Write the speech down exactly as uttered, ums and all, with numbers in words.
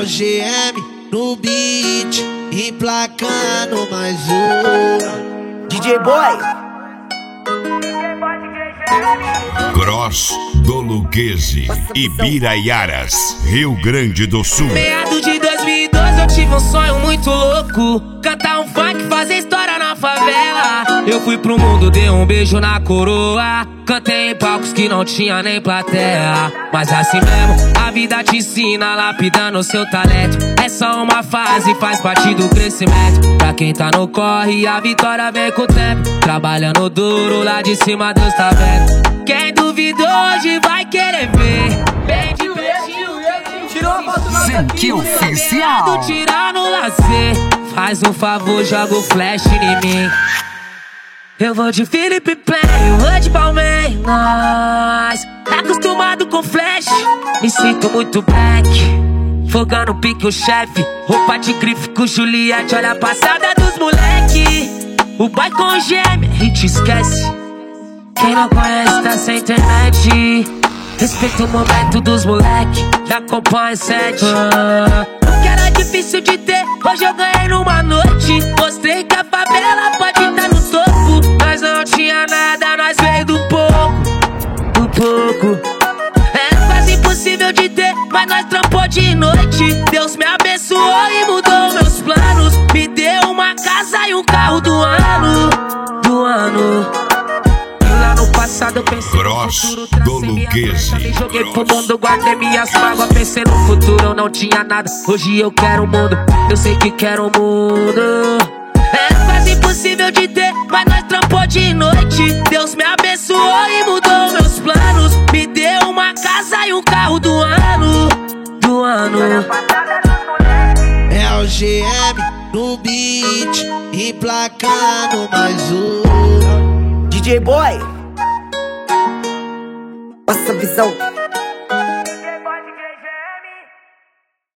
o G M no beat, emplacando mais um D J Boy. Cross do Luquezzi, Ibiraiaras, Rio Grande do Sul. Meado de dois mil e doze eu tive um sonho muito louco, cantar um funk, fazer história na favela. Eu fui pro mundo, dei um beijo na coroa, cantei em palcos que não tinha nem plateia. Mas assim mesmo, a vida te ensina, lapidando seu talento. É só uma fase, faz parte do crescimento. Pra quem tá no corre, a vitória vem com o tempo. Trabalhando duro, lá de cima Deus tá vendo. Quem duvidou hoje vai querer ver. Bem de pertinho, tirou a foto na Zenki Oficial. Tirar no lazer, faz um favor, joga o flash em mim. Eu vou de Felipe Play, eu vou de Palmeiras. Tá acostumado com flash, me sinto muito black. Fogando pique o chefe, roupa de grife com Juliette. Olha a passada dos moleque, o boy com gêmea, a gente esquece. Quem não conhece tá sem internet. Respeita o momento dos moleque, já acompanha sete. Ah, o que era difícil de ter, hoje eu ganhei numa noite. Mostrei que a favela pode estar no topo. Nós não tinha nada, nós veio do pouco, do pouco. Era quase impossível de ter, mas nós trampou de noite. Deus me abençoou e mudou meus planos. Me deu uma casa e um carro do ano, do ano. No passado eu pensei Cross no futuro, do tracei minha Luquezzi. meta, me joguei pro mundo, guardei minhas mágoas. Pensei no futuro, eu não tinha nada. Hoje eu quero o mundo, eu sei que quero o mundo. É quase impossível de ter, mas nós trampou de noite. Deus me abençoou e mudou meus planos. Me deu uma casa e um carro do ano, do ano. É o G M no beat, emplacando mais um D J Boy. Nossa visão.